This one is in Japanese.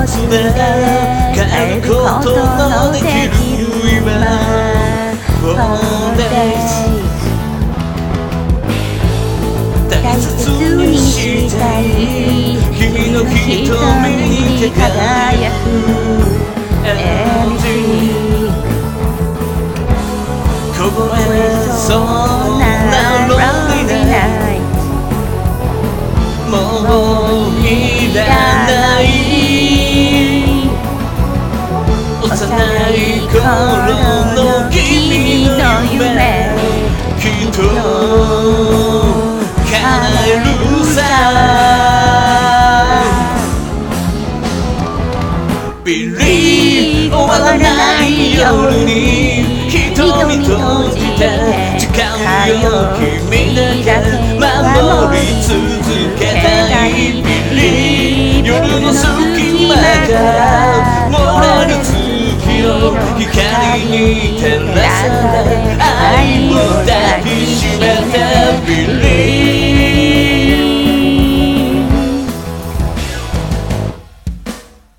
つで変えることのできる今大切にしたい君の瞳に輝くこぼれそうなロンリーナイトもういらない幼い頃の君の夢きっと叶えるさ終わらない夜に瞳閉じて誓うよ君だけ守り続けたい夜の隙間から漏れる月を光に照らされ愛を